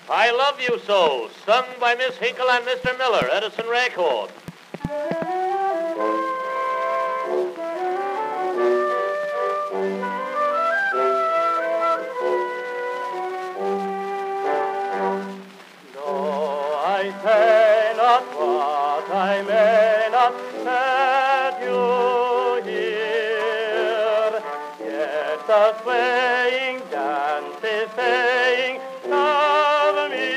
I Love You So, sung by Miss Hinkle and Mr. Miller, Edison Record. No, I say not what I may not set you hear, yet the swaying dance is saying, love me,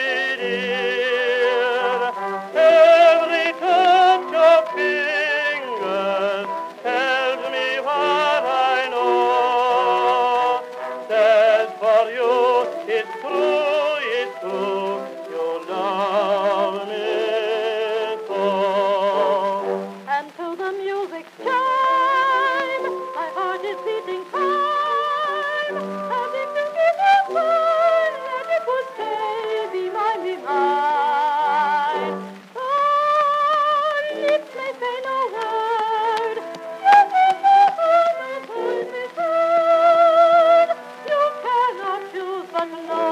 dear. Every touch of fingers tells me what I know. Says for you, it's true, you love me so. And to the music's chime, my heart is beating time, as if to give a sign that it would say, be mine, be mine. Oh, lips may say no word, yet in the heart my voice is heard. You cannot choose but love.